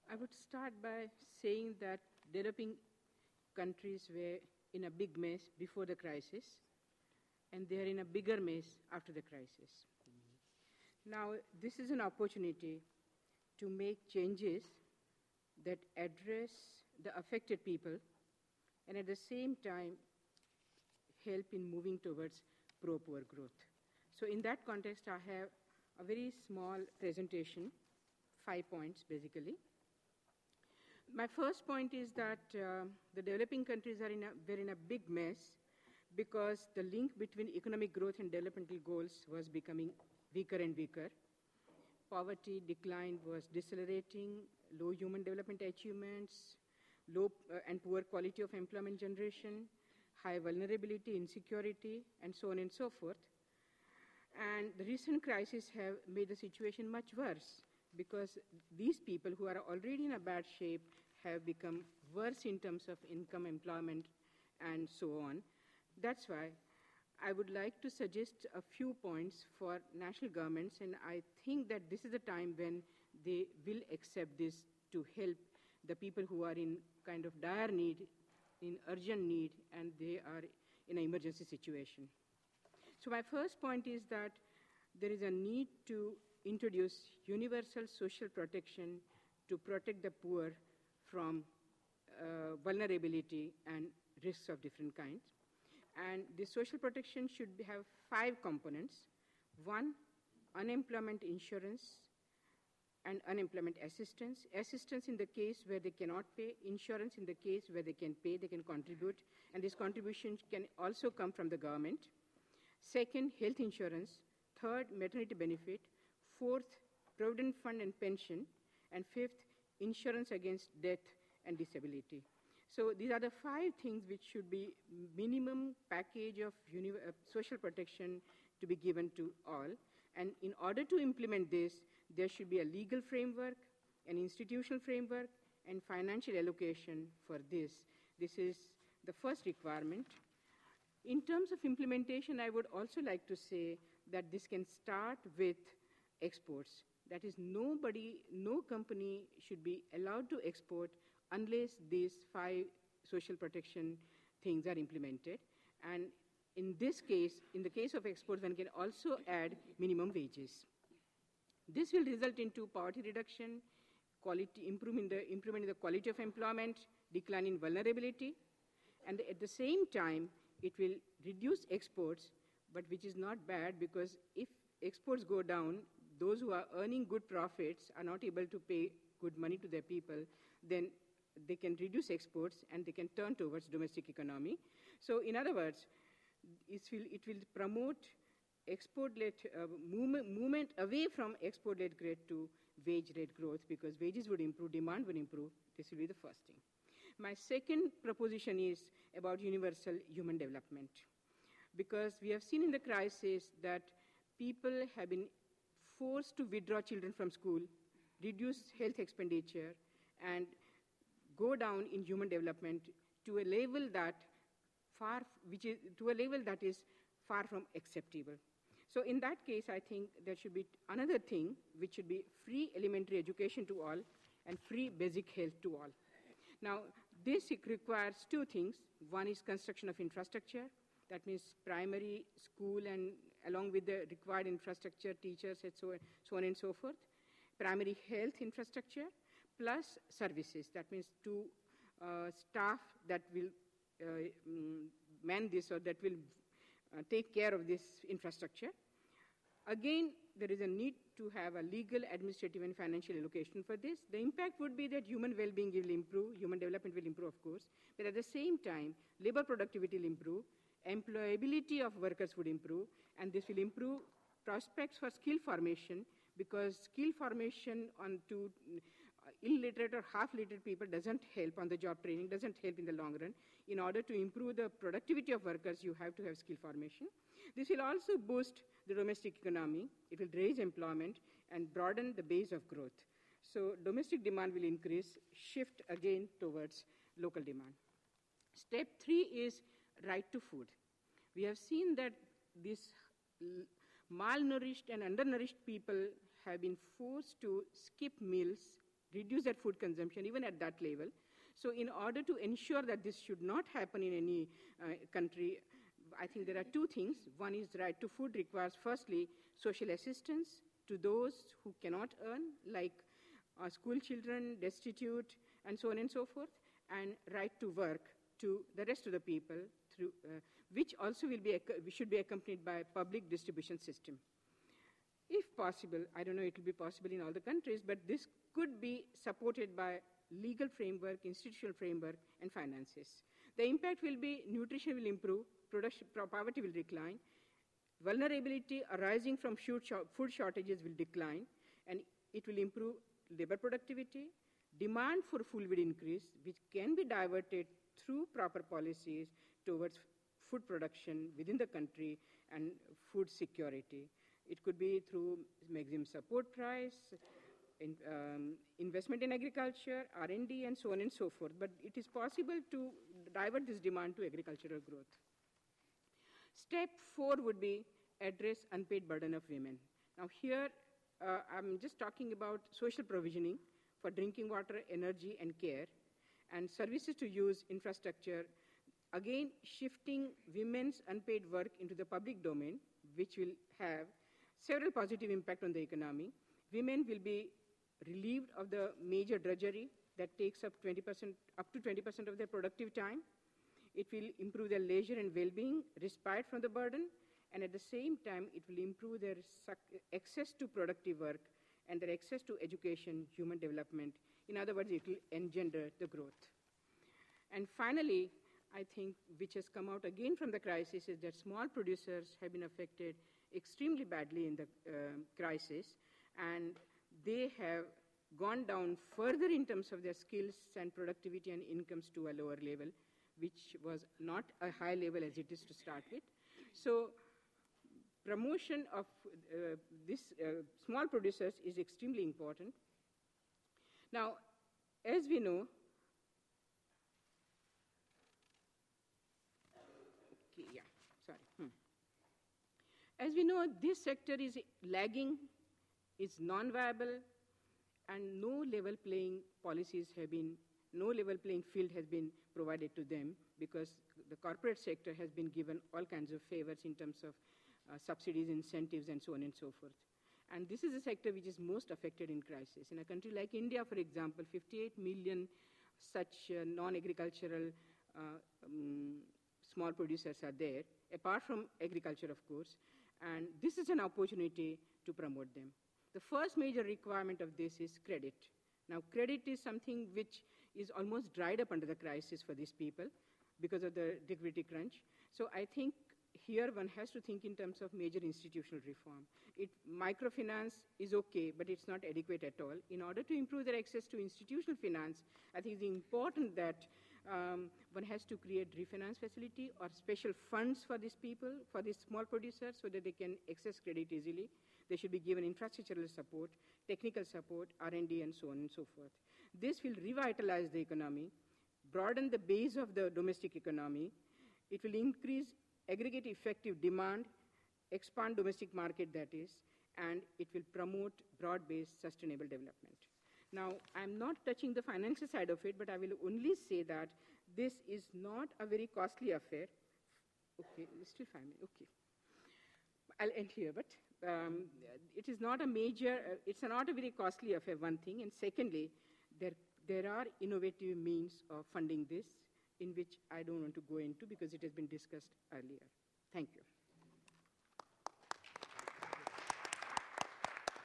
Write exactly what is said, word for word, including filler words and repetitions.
I would start by saying that developing countries were in a big mess before the crisis, and they are in a bigger mess after the crisis. Mm-hmm. Now, this is an opportunity to make changes that address the affected people and at the same time help in moving towards pro-poor growth. So in that context, I have a very small presentation, five points basically. My first point is that uh, the developing countries are in a, were in a big mess because the link between economic growth and developmental goals was becoming weaker and weaker. Poverty decline was decelerating, low human development achievements, low uh, and poor quality of employment generation, high vulnerability, insecurity, and so on and so forth. And the recent crises have made the situation much worse because these people who are already in a bad shape have become worse in terms of income, employment, and so on. That's why I would like to suggest a few points for national governments, and I think that this is the time when they will accept this to help the people who are in kind of dire need, in urgent need, and they are in an emergency situation. So my first point is that there is a need to introduce universal social protection to protect the poor from uh, vulnerability and risks of different kinds. And the social protection should have five components. One, unemployment insurance and unemployment assistance. Assistance in the case where they cannot pay, insurance in the case where they can pay, they can contribute, and this contribution can also come from the government. Second, health insurance. Third, maternity benefit. Fourth, provident fund and pension. And fifth, insurance against death and disability. So these are the five things which should be minimum package of uni- uh, social protection to be given to all. And in order to implement this, there should be a legal framework, an institutional framework, and financial allocation for this. This is the first requirement. In terms of implementation, I would also like to say that this can start with exports. That is, nobody, no company should be allowed to export unless these five social protection things are implemented. And in this case, in the case of exports, one can also add minimum wages. This will result into poverty reduction, quality improvement, the improvement in the quality of employment, decline in vulnerability, and at the same time, it will reduce exports, but which is not bad because if exports go down, those who are earning good profits are not able to pay good money to their people, then they can reduce exports and they can turn towards domestic economy. So in other words, it will, it will promote export-led uh, movement, movement away from export-led growth to wage-led growth because wages would improve, demand would improve. This will be the first thing. My second proposition is about universal human development because we have seen in the crisis that people have been forced to withdraw children from school, reduce health expenditure, and go down in human development to a level that far, which is to a level that is far from acceptable. So in that case, I think there should be another thing, which should be free elementary education to all and free basic health to all. Now, this requires two things. One is construction of infrastructure. That means primary school and along with the required infrastructure, teachers, and so on, so on and so forth. Primary health infrastructure plus services. That means to uh, staff that will uh, man this or that will uh, take care of this infrastructure. Again, there is a need to have a legal, administrative, and financial allocation for this. The impact would be that human well-being will improve, human development will improve, of course, but at the same time, labor productivity will improve, employability of workers would improve, and this will improve prospects for skill formation because skill formation on to uh, illiterate or half-literate people doesn't help on the job training, doesn't help in the long run. In order to improve the productivity of workers, you have to have skill formation. This will also boost the domestic economy. It will raise employment and broaden the base of growth. So domestic demand will increase, shift again towards local demand. Step three is right to food. We have seen that these malnourished and undernourished people have been forced to skip meals reduce their food consumption even at that level. So in order to ensure that this should not happen in any uh, country, I think there are two things. One is the right to food requires, firstly, social assistance to those who cannot earn, like uh, school children, destitute, and so on and so forth, and right to work to the rest of the people, through, uh, which also will be, should be accompanied by a public distribution system. If possible, I don't know it will be possible in all the countries, but this could be supported by legal framework, institutional framework, and finances. The impact will be nutrition will improve, production, poverty will decline, vulnerability arising from food shortages will decline, and it will improve labor productivity. Demand for food will increase, which can be diverted through proper policies towards food production within the country and food security. It could be through maximum support price, in, um, investment in agriculture, R and D, and so on and so forth. But it is possible to divert this demand to agricultural growth. Step four would be address unpaid burden of women. Now here, uh, I'm just talking about social provisioning for drinking water, energy, and care, and services to use infrastructure, again shifting women's unpaid work into the public domain, which will have several positive impact on the economy. Women will be relieved of the major drudgery that takes up twenty percent, up to twenty percent of their productive time. It will improve their leisure and well-being, respite from the burden, and at the same time, it will improve their access to productive work and their access to education, human development. In other words, it will engender the growth. And finally, I think, which has come out again from the crisis, is that small producers have been affected extremely badly in the uh, crisis, and they have gone down further in terms of their skills and productivity and incomes to a lower level, which was not a high level as it is to start with. So promotion of uh, this uh, small producers is extremely important. Now, as we know, okay, yeah, sorry. Hmm. As we know, this sector is lagging, is non-viable, and no level playing policies have been, no level playing field has been provided to them, because the corporate sector has been given all kinds of favors in terms of uh, subsidies, incentives, and so on and so forth. And this is a sector which is most affected in crisis. In a country like India, for example, fifty-eight million such uh, non-agricultural uh, um, small producers are there, apart from agriculture, of course, and this is an opportunity to promote them. The first major requirement of this is credit. Now, credit is something which is almost dried up under the crisis for these people because of the liquidity crunch. So I think here one has to think in terms of major institutional reform. It, microfinance is okay, but it's not adequate at all. In order to improve their access to institutional finance, I think it's important that um, one has to create refinance facility or special funds for these people, for these small producers, so that they can access credit easily. They should be given infrastructural support, technical support, R and D, and so on and so forth. This will revitalize the economy, broaden the base of the domestic economy. It will increase aggregate effective demand, expand domestic market, that is, and it will promote broad-based sustainable development. Now, I'm not touching the financial side of it, but I will only say that this is not a very costly affair. Okay, still five minutes, okay. I'll end here, but um, it is not a major, uh, it's not a very costly affair, one thing, and secondly, there, there are innovative means of funding this, in which I don't want to go into because it has been discussed earlier. Thank you.